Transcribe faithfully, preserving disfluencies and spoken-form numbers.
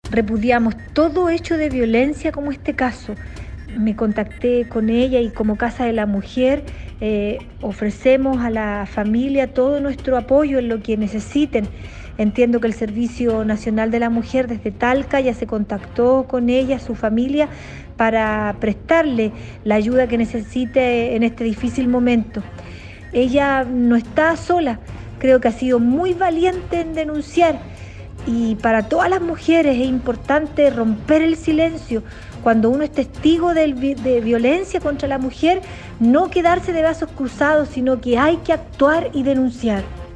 Repudiamos todo hecho de violencia como este caso. Me contacté con ella y como Casa de la Mujer eh, ofrecemos a la familia todo nuestro apoyo en lo que necesiten. Entiendo que el Servicio Nacional de la Mujer desde Talca ya se contactó con ella, su familia, para prestarle la ayuda que necesite en este difícil momento. Ella no está sola, creo que ha sido muy valiente en denunciar. Y para todas las mujeres es importante romper el silencio. Cuando uno es testigo de, de violencia contra la mujer, no quedarse de brazos cruzados, sino que hay que actuar y denunciar.